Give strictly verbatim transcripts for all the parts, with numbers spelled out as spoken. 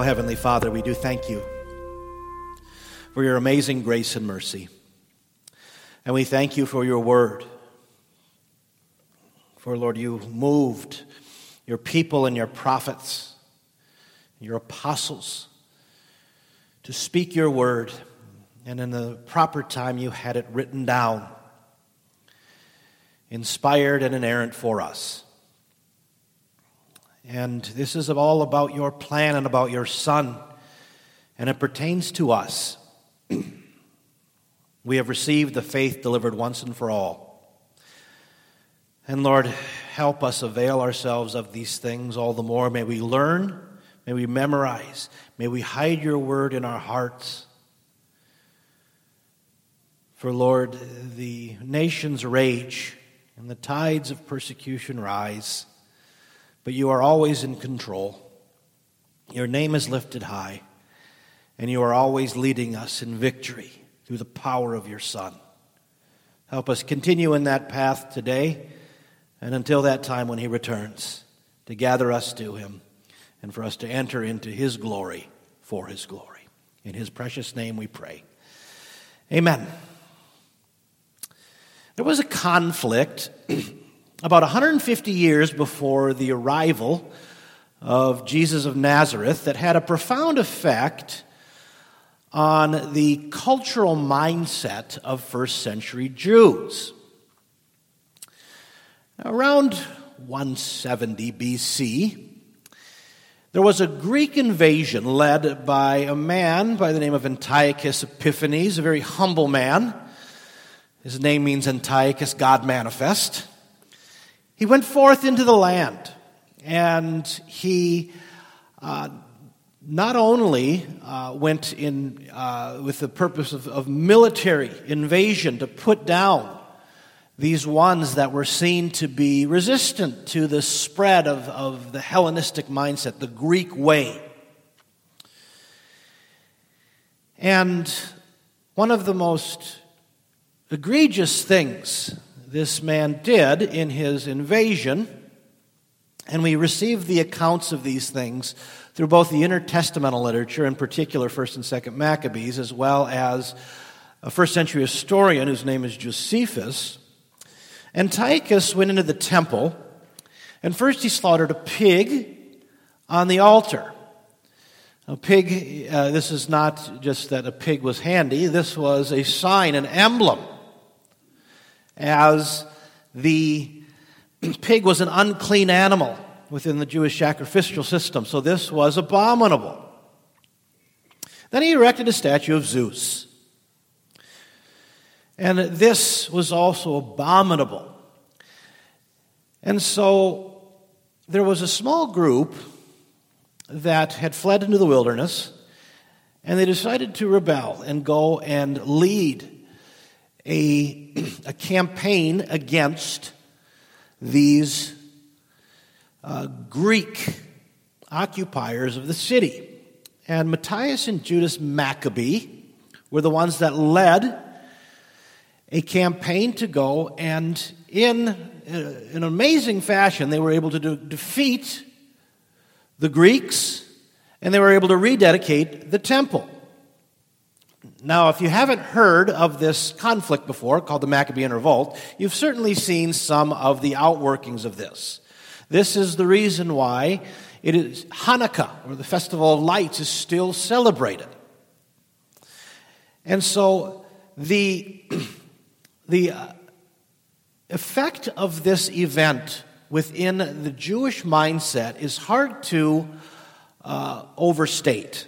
Heavenly Father, we do thank you for your amazing grace and mercy. And we thank you for your word. For, Lord, you moved your people and your prophets, your apostles, to speak your word. And in the proper time, you had it written down, inspired and inerrant for us. And this is all about your plan and about your Son, and it pertains to us. We have received the faith delivered once and for all. And Lord, help us avail ourselves of these things all the more. May we learn, may we memorize, may we hide your word in our hearts. For Lord, the nations rage and the tides of persecution rise, but you are always in control. Your name is lifted high, and you are always leading us in victory through the power of your Son. Help us continue in that path today, and until that time when he returns, to gather us to him, and for us to enter into his glory for his glory. In his precious name we pray. Amen. There was a conflict about one hundred fifty years before the arrival of Jesus of Nazareth that had a profound effect on the cultural mindset of first century Jews. Around one seventy B C, there was a Greek invasion led by a man by the name of Antiochus Epiphanes, a very humble man. His name means Antiochus, God manifest. He went forth into the land, and he uh, not only uh, went in uh, with the purpose of, of military invasion to put down these ones that were seen to be resistant to the spread of, of the Hellenistic mindset, the Greek way. And one of the most egregious things this man did in his invasion, and we receive the accounts of these things through both the intertestamental literature, in particular First and Second Maccabees, as well as a first century historian whose name is Josephus. Antiochus went into the temple, and first he slaughtered a pig on the altar. A pig, uh, this is not just that a pig was handy, this was a sign, an emblem, as the pig was an unclean animal within the Jewish sacrificial system, so this was abominable. Then he erected a statue of Zeus, and this was also abominable. And so there was a small group that had fled into the wilderness, and they decided to rebel and go and lead a, a campaign against these uh, Greek occupiers of the city. And Matthias and Judas Maccabee were the ones that led a campaign to go, and in, in an amazing fashion, they were able to do, defeat the Greeks, and they were able to rededicate the temple. Now, if you haven't heard of this conflict before, called the Maccabean Revolt, you've certainly seen some of the outworkings of this. This is the reason why it is Hanukkah, or the Festival of Lights, is still celebrated. And so the, the uh, effect of this event within the Jewish mindset is hard to uh, overstate.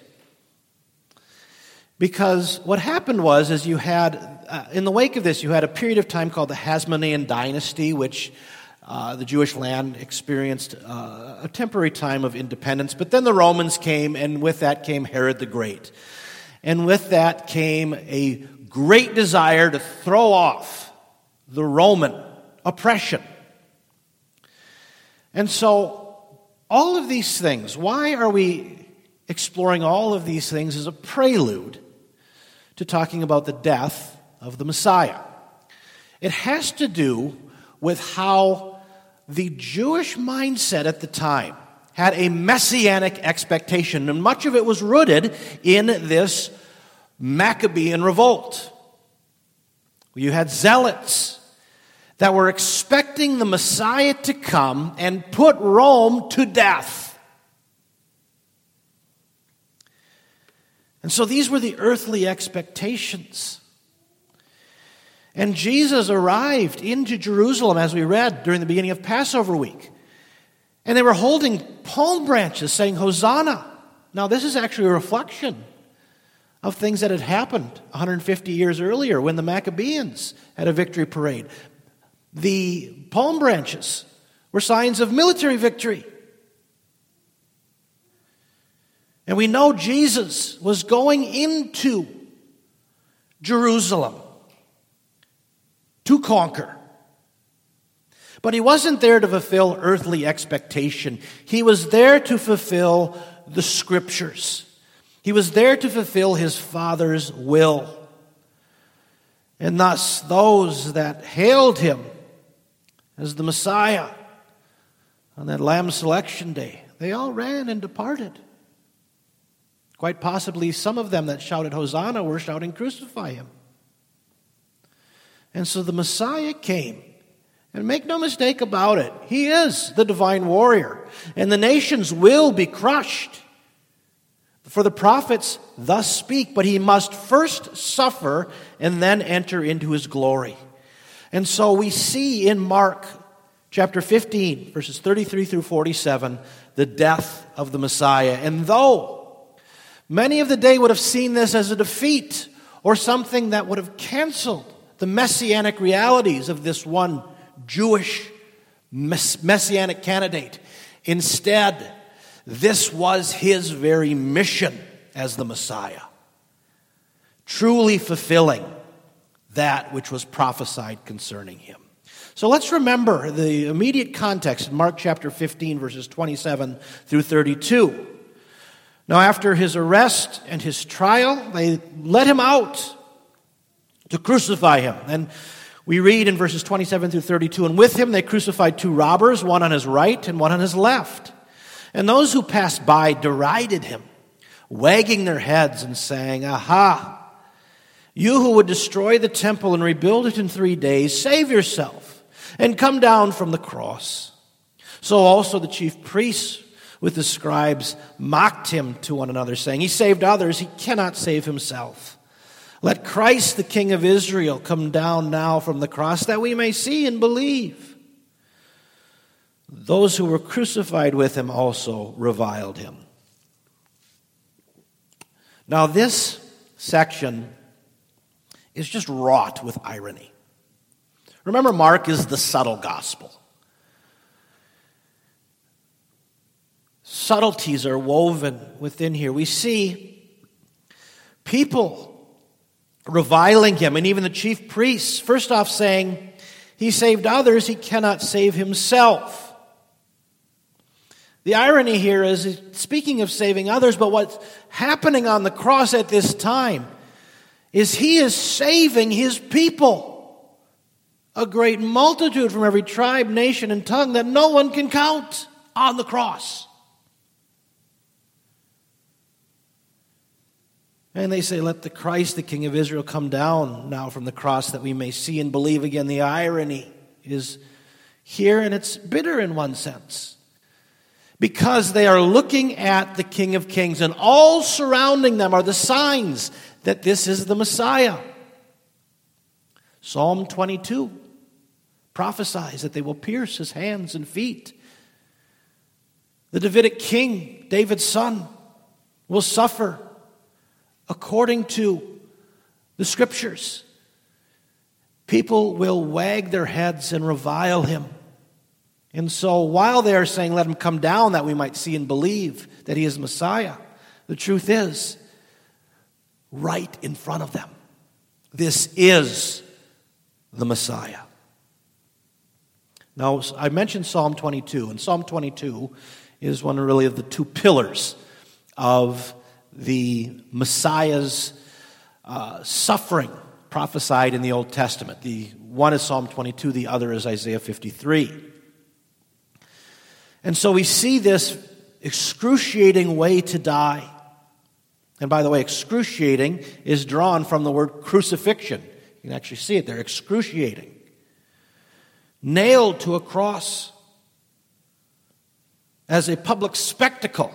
Because what happened was, is you had, uh, in the wake of this, you had a period of time called the Hasmonean dynasty, which uh, the Jewish land experienced uh, a temporary time of independence. But then the Romans came, and with that came Herod the Great. And with that came a great desire to throw off the Roman oppression. And so, all of these things, why are we exploring all of these things as a prelude to talking about the death of the Messiah? It has to do with how the Jewish mindset at the time had a messianic expectation, and much of it was rooted in this Maccabean revolt. You had zealots that were expecting the Messiah to come and put Rome to death. And so these were the earthly expectations. And Jesus arrived into Jerusalem, as we read during the beginning of Passover week. And they were holding palm branches saying, Hosanna. Now this is actually a reflection of things that had happened one hundred fifty years earlier when the Maccabees had a victory parade. The palm branches were signs of military victory. And we know Jesus was going into Jerusalem to conquer. But he wasn't there to fulfill earthly expectation. He was there to fulfill the Scriptures. He was there to fulfill his Father's will. And thus, those that hailed him as the Messiah on that Lamb Selection Day, they all ran and departed. Quite possibly some of them that shouted Hosanna were shouting, Crucify him. And so the Messiah came. And make no mistake about it, he is the divine warrior. And the nations will be crushed. For the prophets thus speak, but he must first suffer and then enter into his glory. And so we see in Mark chapter fifteen, verses thirty-three through forty-seven, the death of the Messiah. And though many of the day would have seen this as a defeat or something that would have canceled the messianic realities of this one Jewish messianic candidate, instead, this was his very mission as the Messiah, truly fulfilling that which was prophesied concerning him. So let's remember the immediate context in Mark chapter fifteen, verses twenty-seven through thirty-two. Now, after his arrest and his trial, they let him out to crucify him. And we read in verses twenty-seven through thirty-two, and with him they crucified two robbers, one on his right and one on his left. And those who passed by derided him, wagging their heads and saying, Aha! You who would destroy the temple and rebuild it in three days, save yourself and come down from the cross. So also the chief priests with the scribes mocked him to one another, saying, He saved others, he cannot save himself. Let Christ, the King of Israel, come down now from the cross, that we may see and believe. Those who were crucified with him also reviled him. Now this section is just wrought with irony. Remember, Mark is the subtle gospel. Subtleties are woven within here. We see people reviling him, and even the chief priests, first off saying, he saved others, he cannot save himself. The irony here is, speaking of saving others, but what's happening on the cross at this time is he is saving his people. A great multitude from every tribe, nation, and tongue that no one can count on the cross. And they say, let the Christ, the King of Israel, come down now from the cross that we may see and believe again. The irony is here, and it's bitter in one sense. Because they are looking at the King of Kings, and all surrounding them are the signs that this is the Messiah. Psalm twenty-two prophesies that they will pierce his hands and feet. The Davidic king, David's son, will suffer according to the Scriptures. People will wag their heads and revile him. And so while they are saying, let him come down that we might see and believe that he is Messiah, the truth is, right in front of them, this is the Messiah. Now, I mentioned Psalm twenty-two, and Psalm twenty-two is one really of the two pillars of the Messiah's uh, suffering prophesied in the Old Testament. The one is Psalm twenty-two, the other is Isaiah fifty-three. And so we see this excruciating way to die. And by the way, excruciating is drawn from the word crucifixion. You can actually see it there, excruciating. Nailed to a cross as a public spectacle.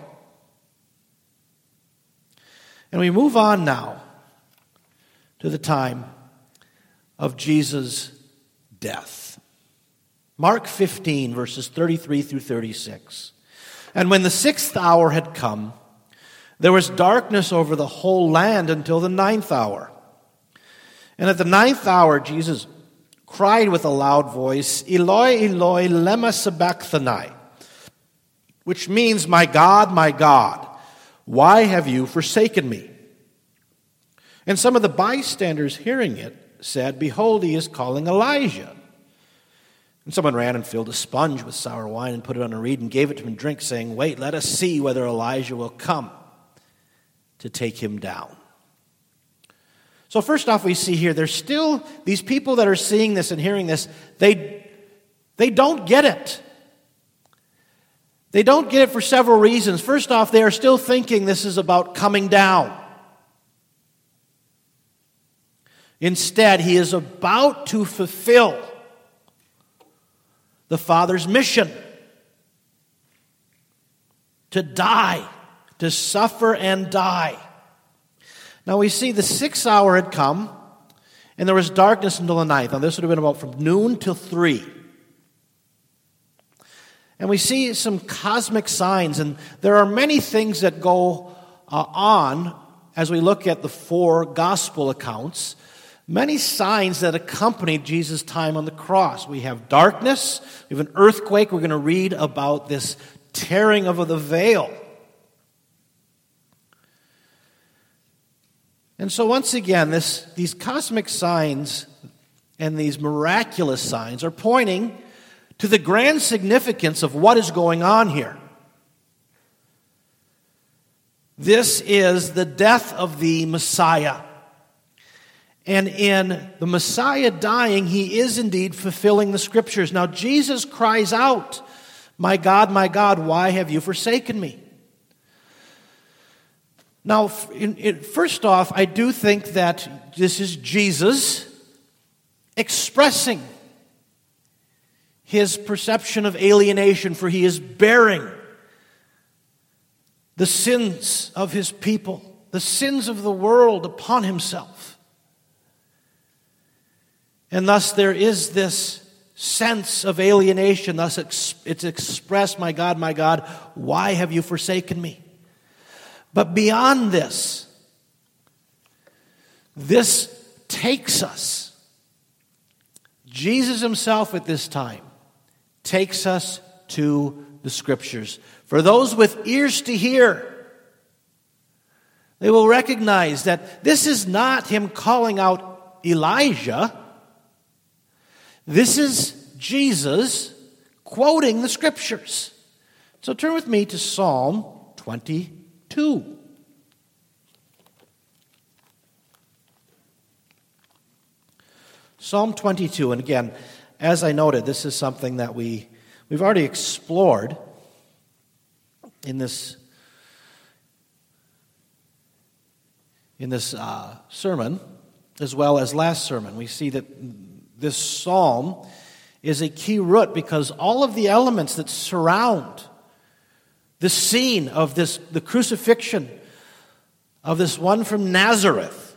And we move on now to the time of Jesus' death. Mark fifteen, verses thirty-three through thirty-six. And when the sixth hour had come, there was darkness over the whole land until the ninth hour. And at the ninth hour, Jesus cried with a loud voice, Eloi, Eloi, lema sabachthani, which means, my God, my God, why have you forsaken me? And some of the bystanders hearing it said, behold, he is calling Elijah. And someone ran and filled a sponge with sour wine and put it on a reed and gave it to him to drink, saying, wait, let us see whether Elijah will come to take him down. So first off, we see here, there's still these people that are seeing this and hearing this, they, they don't get it. They don't get it for several reasons. First off, they are still thinking this is about coming down. Instead, he is about to fulfill the Father's mission. To die, to suffer and die. Now we see the sixth hour had come, and there was darkness until the ninth. Now this would have been about from noon till three. And we see some cosmic signs, and there are many things that go uh, on as we look at the four gospel accounts. Many signs that accompanied Jesus' time on the cross. We have darkness, we have an earthquake. We're going to read about this tearing of the veil. And so once again, this, these cosmic signs and these miraculous signs are pointing to the grand significance of what is going on here. This is the death of the Messiah. And in the Messiah dying, he is indeed fulfilling the Scriptures. Now Jesus cries out, my God, my God, why have you forsaken me? Now, in, in, first off, I do think that this is Jesus expressing his perception of alienation, for he is bearing the sins of his people, the sins of the world upon himself. And thus there is this sense of alienation. Thus it's expressed, my God, my God, why have you forsaken me? But beyond this, this takes us. Jesus himself at this time takes us to the Scriptures. For those with ears to hear, they will recognize that this is not him calling out Elijah. This is Jesus quoting the Scriptures. So turn with me to Psalm twenty-two. Psalm twenty-two, and again, as I noted, this is something that we, we've already explored in this, in this uh, sermon, as well as last sermon. We see that this psalm is a key root because all of the elements that surround the scene of this, the crucifixion of this one from Nazareth,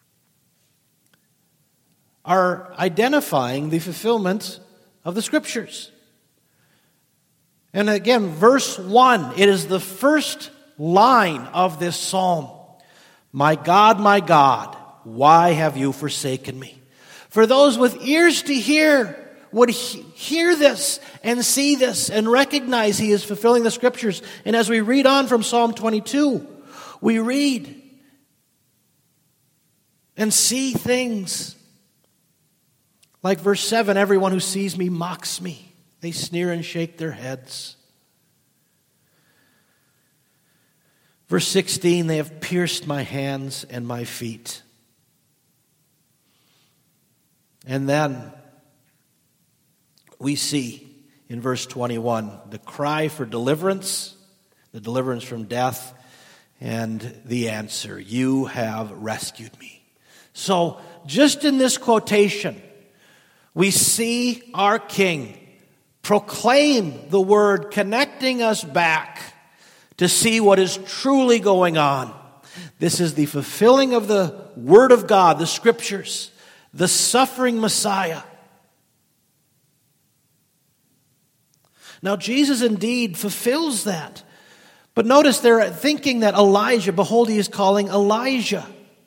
are identifying the fulfillment of the Scriptures. And again, verse one, it is the first line of this psalm. My God, my God, why have you forsaken me? For those with ears to hear would he- hear this and see this and recognize he is fulfilling the Scriptures. And as we read on from Psalm twenty-two, we read and see things like verse seven, everyone who sees me mocks me. They sneer and shake their heads. Verse sixteen, they have pierced my hands and my feet. And then we see in verse twenty-one the cry for deliverance, the deliverance from death, and the answer, you have rescued me. So, just in this quotation, we see our King proclaim the word, connecting us back to see what is truly going on. This is the fulfilling of the Word of God, the Scriptures, the suffering Messiah. Now, Jesus indeed fulfills that. But notice they're thinking that Elijah, behold, he is calling Elijah.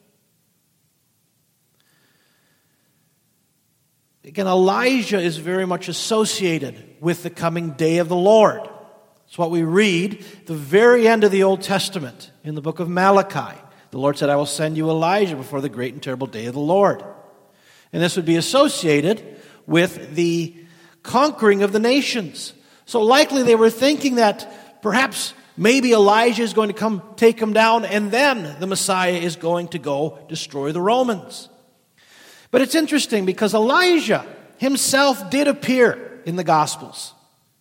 Again, Elijah is very much associated with the coming day of the Lord. It's what we read at the very end of the Old Testament in the book of Malachi. The Lord said, I will send you Elijah before the great and terrible day of the Lord. And this would be associated with the conquering of the nations. So likely they were thinking that perhaps maybe Elijah is going to come take them down, and then the Messiah is going to go destroy the Romans. But it's interesting because Elijah himself did appear in the Gospels.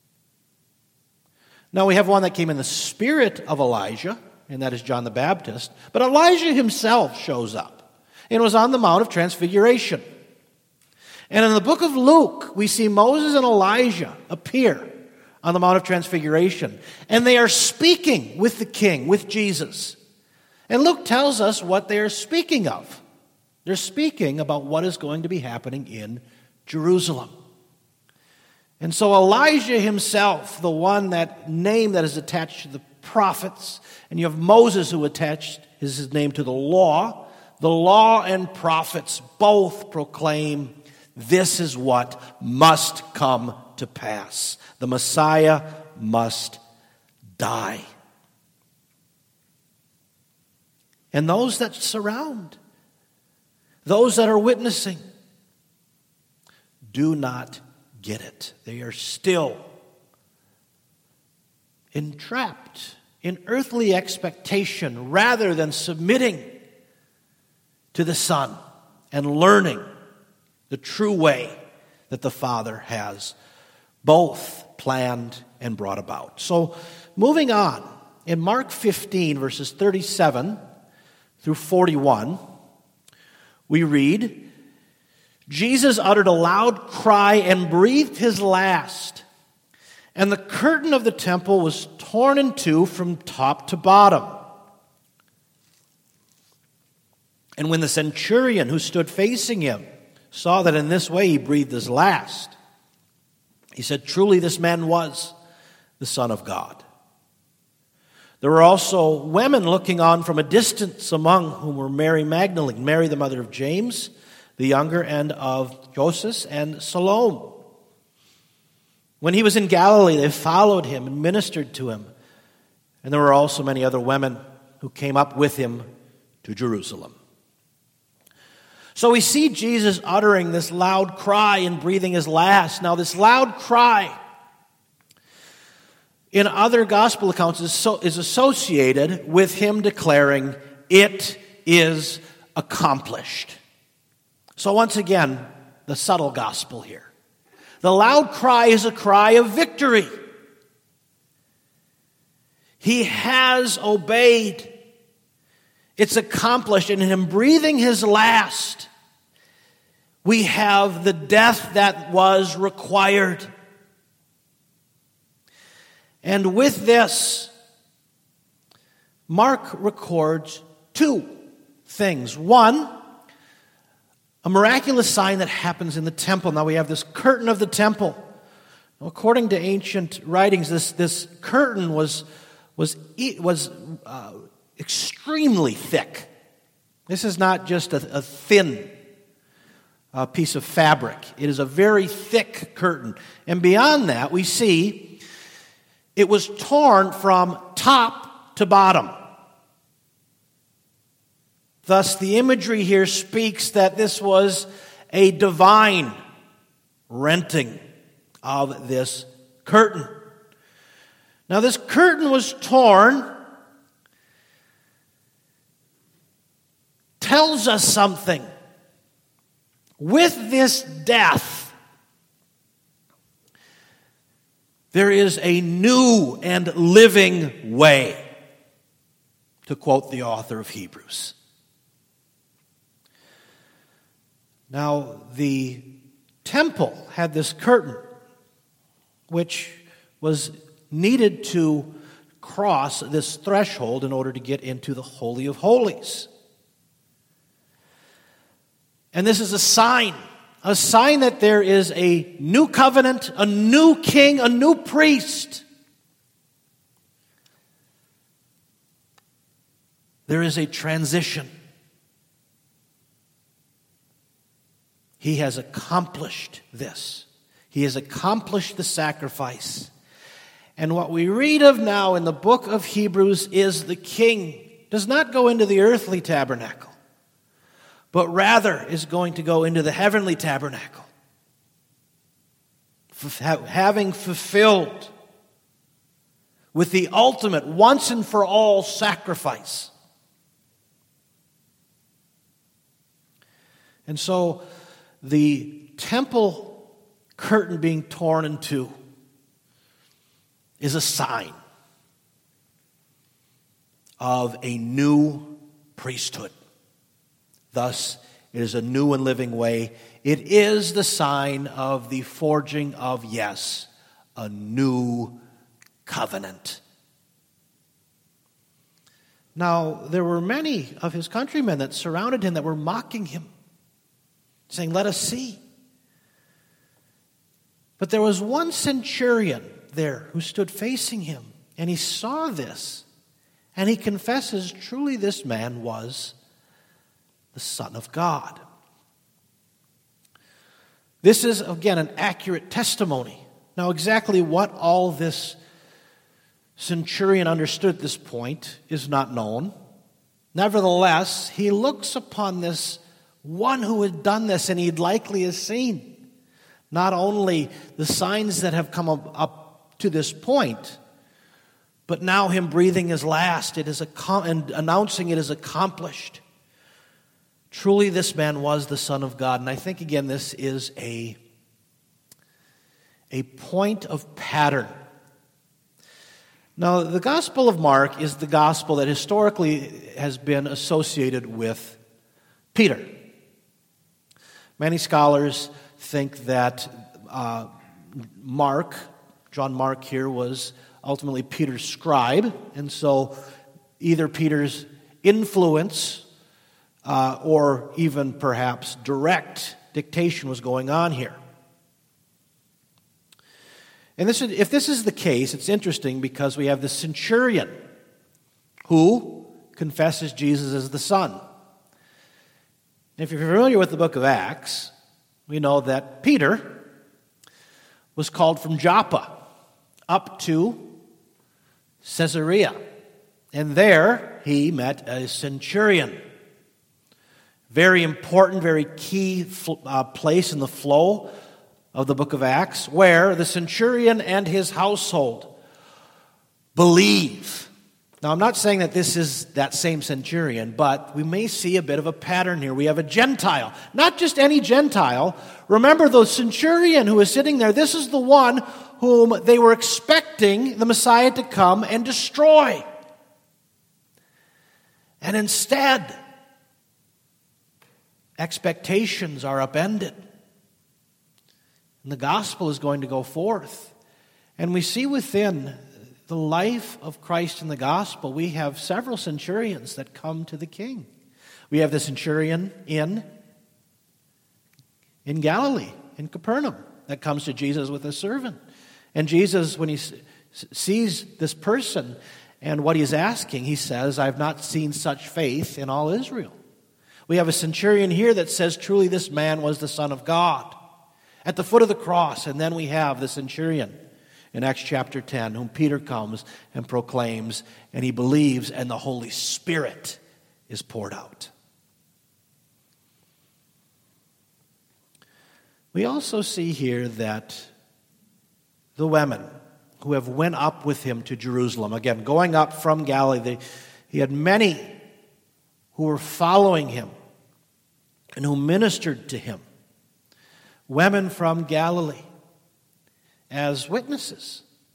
Now we have one that came in the spirit of Elijah, and that is John the Baptist. But Elijah himself shows up and was on the Mount of Transfiguration. And in the book of Luke, we see Moses and Elijah appear on the Mount of Transfiguration. And they are speaking with the King, with Jesus. And Luke tells us what they are speaking of. They're speaking about what is going to be happening in Jerusalem. And so Elijah himself, the one, that name that is attached to the prophets, and you have Moses who attached his name to the law. The law and prophets both proclaim this is what must come to pass. The Messiah must die. And those that surround, those that are witnessing, do not get it. They are still entrapped in earthly expectation rather than submitting to the Son and learning the true way that the Father has both planned and brought about. So, moving on, in Mark fifteen, verses thirty-seven through forty-one, we read, Jesus uttered a loud cry and breathed his last, and the curtain of the temple was torn in two from top to bottom. And when the centurion who stood facing him saw that in this way he breathed his last, he said, truly this man was the Son of God. There were also women looking on from a distance, among whom were Mary Magdalene, Mary the mother of James the younger, and of Joseph, and Salome. When he was in Galilee, they followed him and ministered to him. And there were also many other women who came up with him to Jerusalem. So we see Jesus uttering this loud cry and breathing his last. Now, this loud cry in other gospel accounts is, so, is associated with him declaring, it is accomplished. So once again, the subtle gospel here. The loud cry is a cry of victory. He has obeyed. It's accomplished. And in him breathing his last, we have the death that was required. And with this, Mark records two things. One, a miraculous sign that happens in the temple. Now we have this curtain of the temple. Now, according to ancient writings, this, this curtain was, was, was uh, extremely thick. This is not just a, a thin uh, piece of fabric. It is a very thick curtain. And beyond that, we see it was torn from top to bottom. Thus, the imagery here speaks that this was a divine renting of this curtain. Now, this curtain was torn, tells us something. With this death, There is a new and living way, to quote the author of Hebrews. Now, the temple had this curtain, which was needed to cross this threshold in order to get into the Holy of Holies. And this is a sign, a sign that there is a new covenant, a new king, a new priest. There is a transition. He has accomplished this. He has accomplished the sacrifice. And what we read of now in the book of Hebrews is the king does not go into the earthly tabernacle, but rather is going to go into the heavenly tabernacle, having fulfilled with the ultimate once and for all sacrifice. And so the temple curtain being torn in two is a sign of a new priesthood. Thus, it is a new and living way. It is the sign of the forging of, yes, a new covenant. Now, there were many of his countrymen that surrounded him that were mocking him, saying, "Let us see." But there was one centurion there who stood facing him, and he saw this, and he confesses, truly this man was the Son of God. This is, again, an accurate testimony. Now, exactly what all this centurion understood at this point is not known. Nevertheless, he looks upon this one who had done this, and he likely has seen not only the signs that have come up, up to this point, but now him breathing his last, it is ac- and announcing it is accomplished. Truly, this man was the Son of God. And I think, again, this is a, a point of pattern. Now, the Gospel of Mark is the gospel that historically has been associated with Peter. Many scholars think that uh, Mark, John Mark here, was ultimately Peter's scribe. And so either Peter's influence uh, or even perhaps direct dictation was going on here. And this is, if this is the case, it's interesting because we have the centurion who confesses Jesus as the Son. If you're familiar with the book of Acts, we know that Peter was called from Joppa up to Caesarea. And there he met a centurion. Very important, very key uh, place in the flow of the book of Acts, where the centurion and his household believe. Now, I'm not saying that this is that same centurion, but we may see a bit of a pattern here. We have a Gentile, not just any Gentile. Remember the centurion who is sitting there. This is the one whom they were expecting the Messiah to come and destroy. And instead, expectations are upended. And the gospel is going to go forth. And we see within the life of Christ in the gospel, we have several centurions that come to the king. We have the centurion in, in Galilee, in Capernaum, that comes to Jesus with a servant. And Jesus, when he sees this person and what he's asking, he says, "I've not seen such faith in all Israel." We have a centurion here that says, truly this man was the Son of God, at the foot of the cross. And then we have the centurion in Acts chapter ten, whom Peter comes and proclaims, and he believes, and the Holy Spirit is poured out. We also see here that the women who have went up with him to Jerusalem, again, going up from Galilee, they, he had many who were following him and who ministered to him. Women from Galilee as witnesses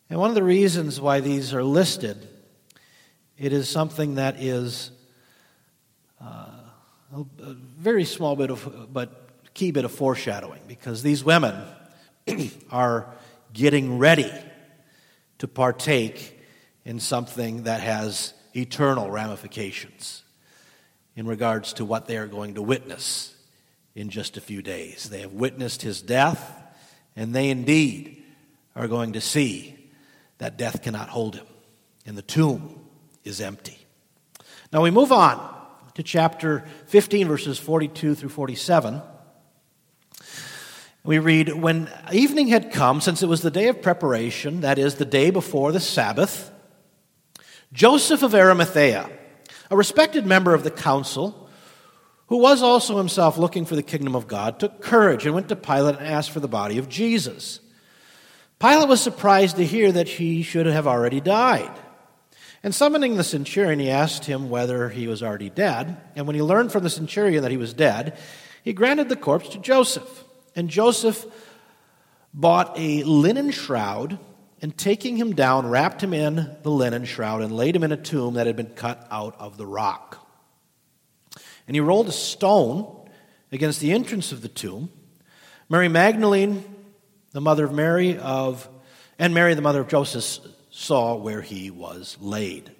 And one of the reasons why these are listed, it is something that is uh, a, a very small bit of, but key bit of foreshadowing, because these women are getting ready to partake in something that has eternal ramifications in regards to what they are going to witness in just a few days. They have witnessed his death, and they indeed are going to see that death cannot hold him, and the tomb is empty. Now we move on to chapter fifteen, verses forty-two through forty-seven. We read, "When evening had come, since it was the day of preparation, that is, the day before the Sabbath, Joseph of Arimathea, a respected member of the council, who was also himself looking for the kingdom of God, took courage and went to Pilate and asked for the body of Jesus. Pilate was surprised to hear that he should have already died. And summoning the centurion, he asked him whether he was already dead. And when he learned from the centurion that he was dead, he granted the corpse to Joseph. And Joseph bought a linen shroud, and taking him down, wrapped him in the linen shroud and laid him in a tomb that had been cut out of the rock. And he rolled a stone against the entrance of the tomb. Mary Magdalene, the mother of Mary, of and Mary, the mother of Joseph, saw where he was laid."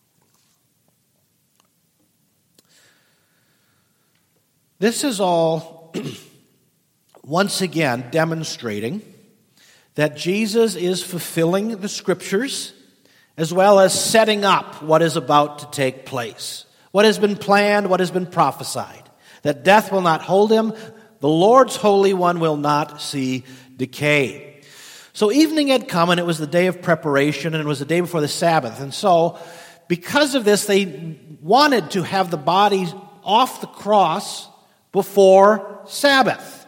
This is all once again demonstrating that Jesus is fulfilling the Scriptures as well as setting up what is about to take place. What has been planned, what has been prophesied. That death will not hold him, the Lord's Holy One will not see decay. So evening had come, and it was the day of preparation, and it was the day before the Sabbath. And so, because of this, they wanted to have the body off the cross before Sabbath.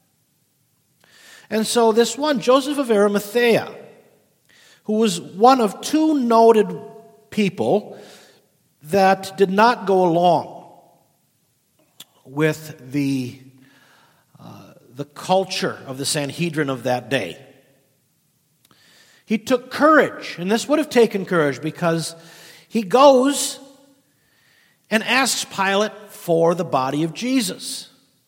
And so this one, Joseph of Arimathea, who was one of two noted people that did not go along with the, uh, the culture of the Sanhedrin of that day. He took courage, and this would have taken courage because he goes and asks Pilate for the body of Jesus.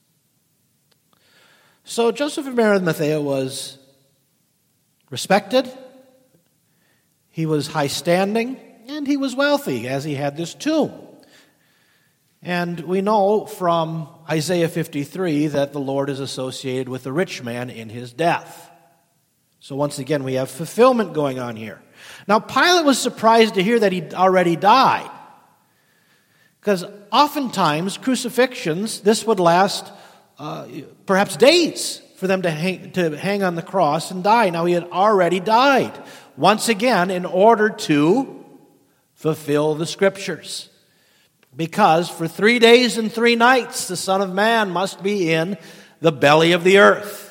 So Joseph of Arimathea was respected, he was high standing, and he was wealthy as he had this tomb. And we know from Isaiah fifty-three that the Lord is associated with the rich man in his death. So once again, we have fulfillment going on here. Now, Pilate was surprised to hear that he'd already died. Because oftentimes, crucifixions, this would last uh, perhaps days for them to hang, to hang on the cross and die. Now, he had already died. Once again, in order to fulfill the Scriptures. Because for three days and three nights, the Son of Man must be in the belly of the earth.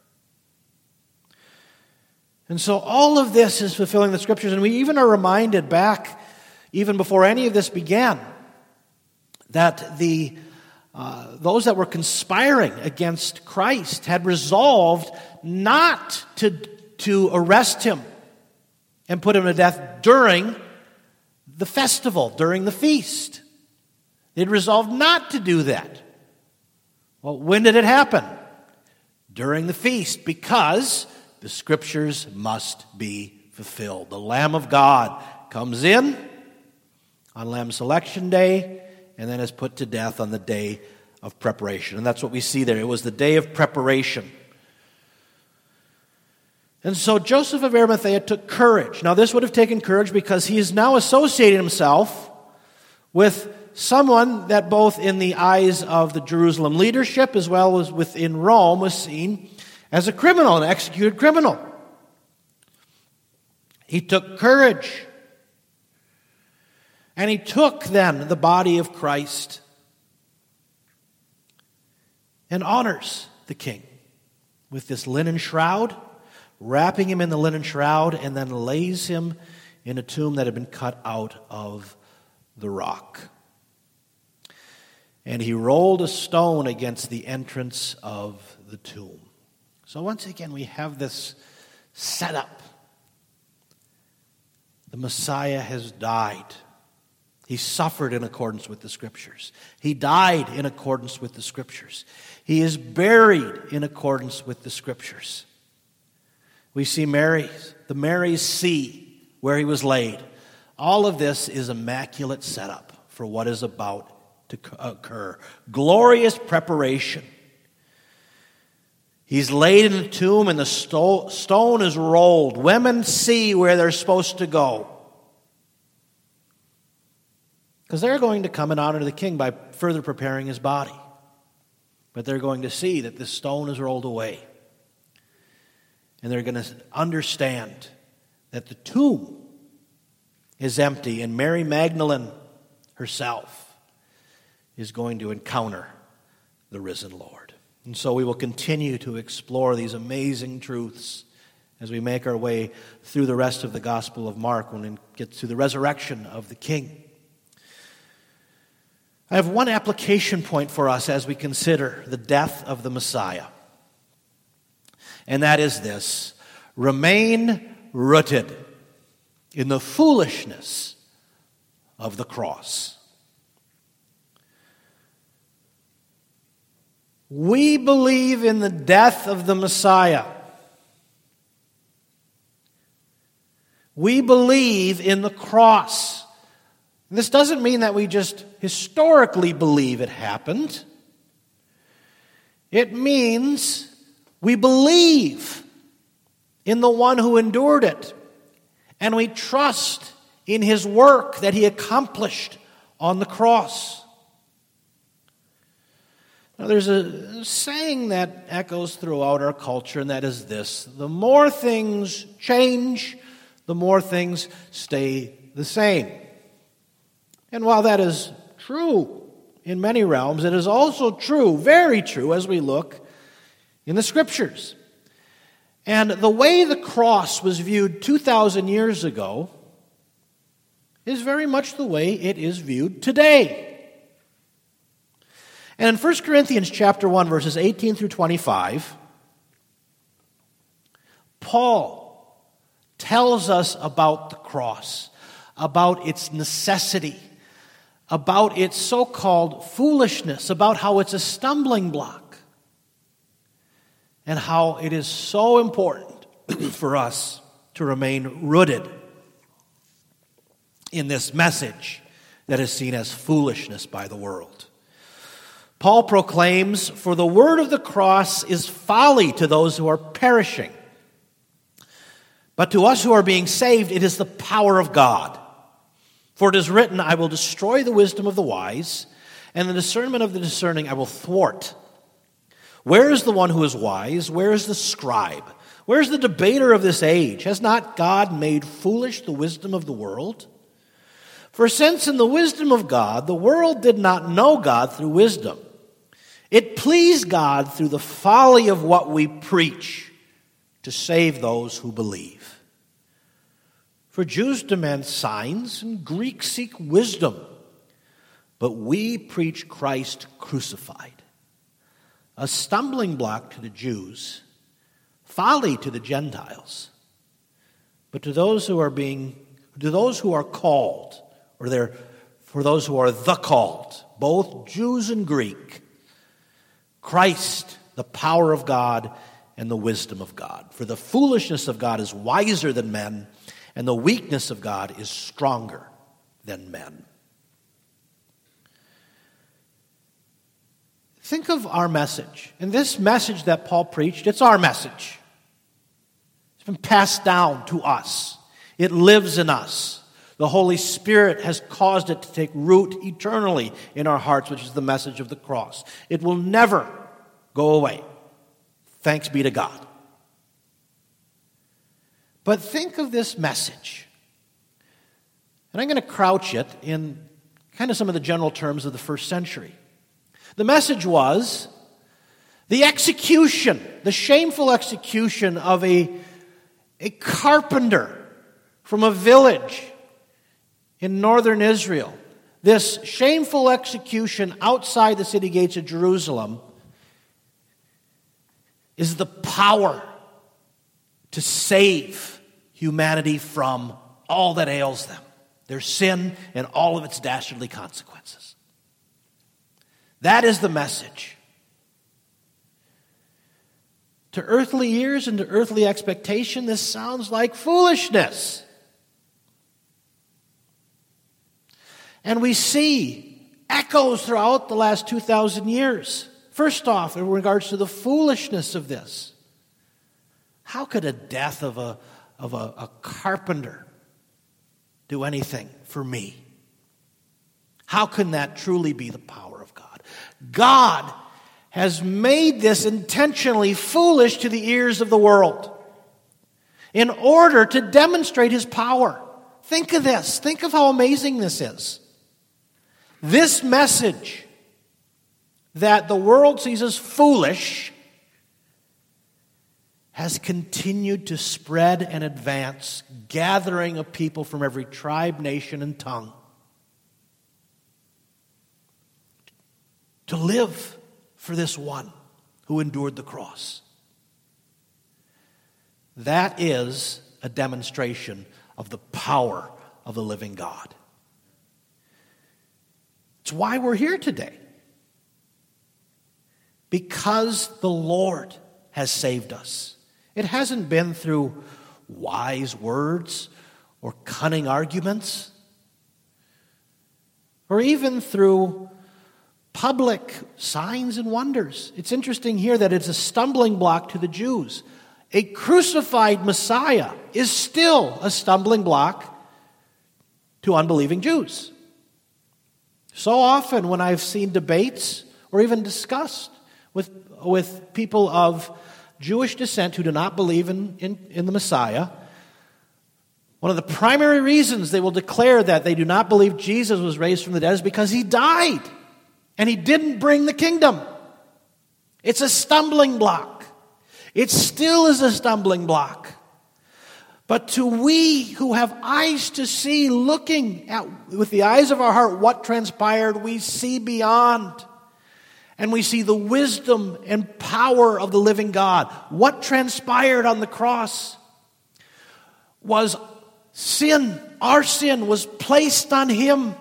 And so all of this is fulfilling the Scriptures. And we even are reminded back, even before any of this began, that the uh, those that were conspiring against Christ had resolved not to, to arrest him and put him to death during the festival, during the feast. They'd resolved not to do that. Well, when did it happen? During the feast, because the Scriptures must be fulfilled. The Lamb of God comes in on Lamb Selection Day and then is put to death on the day of preparation. And that's what we see there. It was the day of preparation. And so Joseph of Arimathea took courage. Now this would have taken courage because he is now associating himself with someone that both in the eyes of the Jerusalem leadership as well as within Rome was seen as a criminal, an executed criminal. He took courage. And he took then the body of Christ and honors the king with this linen shroud, wrapping him in the linen shroud, and then lays him in a tomb that had been cut out of the rock. And he rolled a stone against the entrance of the tomb. So once again, we have this setup The Messiah has died. He suffered in accordance with the Scriptures. He died in accordance with the Scriptures. He is buried in accordance with the Scriptures. We see Mary, the Mary's see where he was laid. All of this is immaculate setup for what is about to occur. Glorious preparation. He's laid in the tomb and the sto- stone is rolled. Women see where they're supposed to go. Because they're going to come and honor the king by further preparing his body. But they're going to see that the stone is rolled away. And they're going to understand that the tomb is empty, and Mary Magdalene herself is going to encounter the risen Lord. And so we will continue to explore these amazing truths as we make our way through the rest of the Gospel of Mark when we get to the resurrection of the King. I have one application point for us as we consider the death of the Messiah. And that is this: remain rooted in the foolishness of the cross. We believe in the death of the Messiah. We believe in the cross. This doesn't mean that we just historically believe it happened. It means we believe in the one who endured it, and we trust in his work that he accomplished on the cross. Now, there's a saying that echoes throughout our culture, and that is this: the more things change, the more things stay the same. And while that is true in many realms, it is also true, very true, as we look in the Scriptures. And the way the cross was viewed two thousand years ago is very much the way it is viewed today. And in First Corinthians chapter one, verses eighteen through twenty-five, Paul tells us about the cross, about its necessity, about its so-called foolishness, about how it's a stumbling block, and how it is so important for us to remain rooted in this message that is seen as foolishness by the world. Paul proclaims, "For the word of the cross is folly to those who are perishing. But to us who are being saved, it is the power of God. For it is written, I will destroy the wisdom of the wise, and the discernment of the discerning I will thwart. Where is the one who is wise? Where is the scribe? Where is the debater of this age? Has not God made foolish the wisdom of the world? For since in the wisdom of God, the world did not know God through wisdom, it pleased God through the folly of what we preach to save those who believe. For Jews demand signs and Greeks seek wisdom, but we preach Christ crucified, a stumbling block to the Jews, folly to the Gentiles. But to those who are being, to those who are called, or they're, for those who are the called, both Jews and Greek, Christ, the power of God and the wisdom of God. For the foolishness of God is wiser than men, and the weakness of God is stronger than men." Think of our message. And this message that Paul preached, it's our message. It's been passed down to us. It lives in us. The Holy Spirit has caused it to take root eternally in our hearts, which is the message of the cross. It will never go away. Thanks be to God. But think of this message. And I'm going to crouch it in kind of some of the general terms of the first century. The message was the execution, the shameful execution of a, a carpenter from a village in northern Israel. This shameful execution outside the city gates of Jerusalem is the power to save humanity from all that ails them, their sin and all of its dastardly consequences. That is the message. To earthly ears and to earthly expectation, this sounds like foolishness. And we see echoes throughout the last two thousand years. First off, in regards to the foolishness of this. How could a death of a, of a, a carpenter do anything for me? How can that truly be the power of God? God has made this intentionally foolish to the ears of the world in order to demonstrate his power. Think of this. Think of how amazing this is. This message that the world sees as foolish has continued to spread and advance, gathering a people from every tribe, nation, and tongue to live for this one who endured the cross. That is a demonstration of the power of the living God. It's why we're here today. Because the Lord has saved us. It hasn't been through wise words or cunning arguments, or even through public signs and wonders. It's interesting here that it's a stumbling block to the Jews. A crucified Messiah is still a stumbling block to unbelieving Jews. So often when I've seen debates or even discussed with, with people of Jewish descent who do not believe in, in, in the Messiah, one of the primary reasons they will declare that they do not believe Jesus was raised from the dead is because he died. And he didn't bring the kingdom. It's a stumbling block. It still is a stumbling block. But to we who have eyes to see, looking at with the eyes of our heart what transpired, we see beyond. And we see the wisdom and power of the living God. What transpired on the cross was sin. Our sin was placed on him.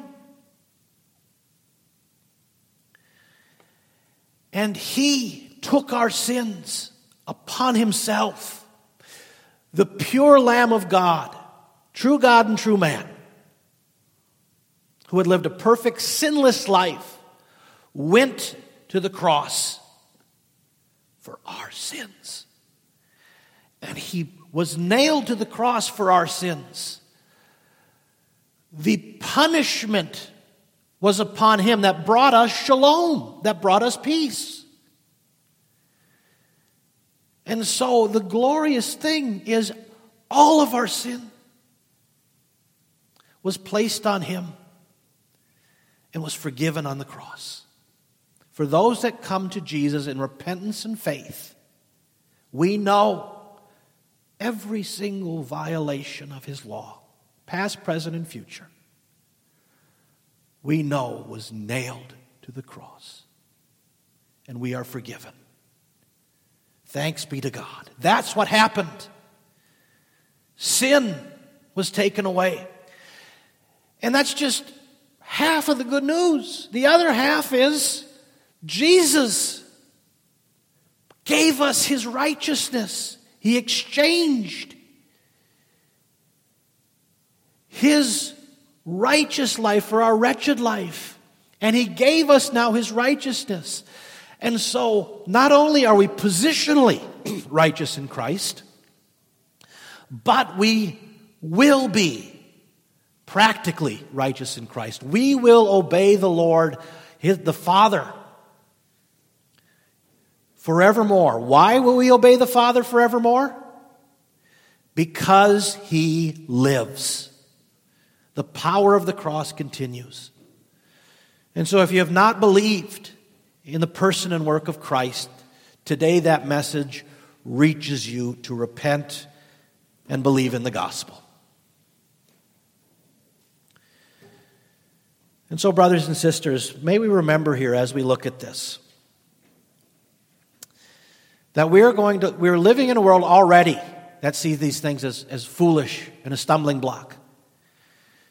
And he took our sins upon himself. The pure Lamb of God, true God and true man, who had lived a perfect, sinless life, went to the cross for our sins. And he was nailed to the cross for our sins. The punishment was upon him that brought us shalom, that brought us peace. And so the glorious thing is all of our sin was placed on him and was forgiven on the cross. For those that come to Jesus in repentance and faith, we know every single violation of his law, past, present, and future, we know was nailed to the cross. And we are forgiven. Thanks be to God. That's what happened. Sin was taken away. And that's just half of the good news. The other half is Jesus gave us his righteousness. He exchanged his righteous life for our wretched life. And he gave us now his righteousness. And so not only are we positionally righteous in Christ, but we will be practically righteous in Christ. We will obey the Lord, his, the Father, forevermore. Why will we obey the Father forevermore? Because he lives. The power of the cross continues. And so if you have not believed in the person and work of Christ, today that message reaches you to repent and believe in the gospel. And so, brothers and sisters, may we remember here as we look at this, that we are going to, we're living in a world already that sees these things as, as foolish and a stumbling block.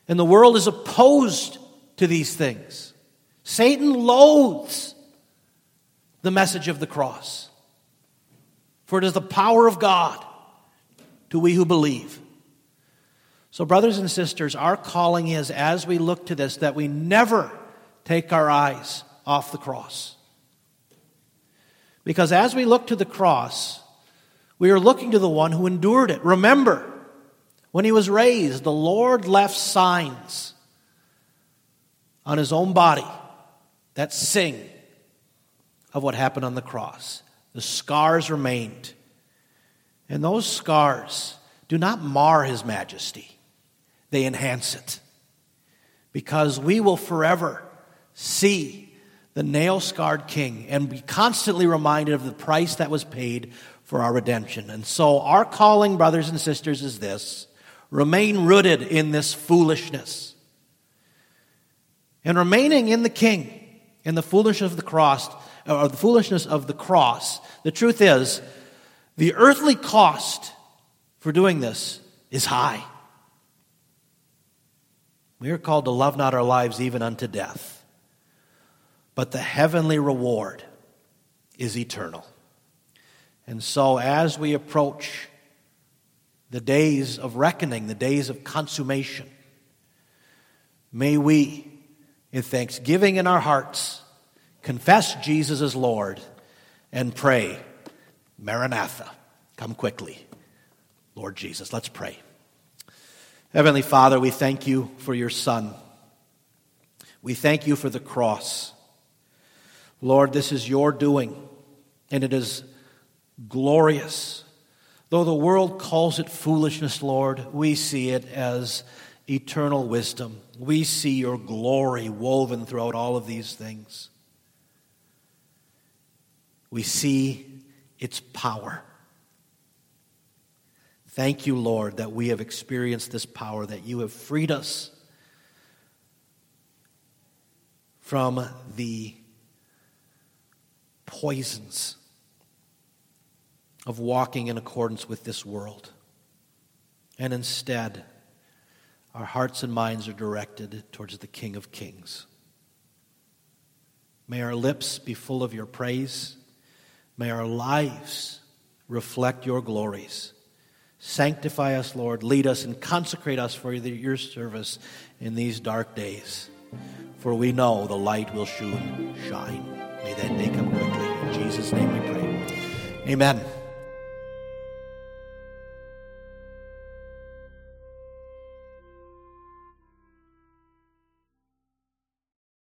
And the world is opposed to these things. Satan loathes the message of the cross. For it is the power of God to we who believe. So, brothers and sisters, our calling is, as we look to this, that we never take our eyes off the cross. Because as we look to the cross, we are looking to the one who endured it. Remember, when he was raised, the Lord left signs on his own body that sing of what happened on the cross. The scars remained. And those scars do not mar his majesty. They enhance it. Because we will forever see the nail-scarred King and be constantly reminded of the price that was paid for our redemption. And so our calling, brothers and sisters, is this: remain rooted in this foolishness. And remaining in the King, in the foolishness of the cross, or the foolishness of the cross, the truth is, the earthly cost for doing this is high. We are called to love not our lives even unto death. But the heavenly reward is eternal. And so as we approach the days of reckoning, the days of consummation, may we, in thanksgiving in our hearts, confess Jesus as Lord and pray, Maranatha, come quickly, Lord Jesus. Let's pray. Heavenly Father, we thank you for your Son. We thank you for the cross. Lord, this is your doing, and it is glorious. Though the world calls it foolishness, Lord, we see it as eternal wisdom. We see your glory woven throughout all of these things. We see its power. Thank you, Lord, that we have experienced this power, that you have freed us from the poisons of walking in accordance with this world. And instead, our hearts and minds are directed towards the King of Kings. May our lips be full of your praise. May our lives reflect your glories. Sanctify us, Lord. Lead us and consecrate us for your service in these dark days. For we know the light will soon shine. May that day come quickly. In Jesus' name we pray. Amen.